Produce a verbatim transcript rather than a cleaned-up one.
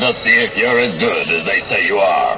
to see if you're as good as they say you are.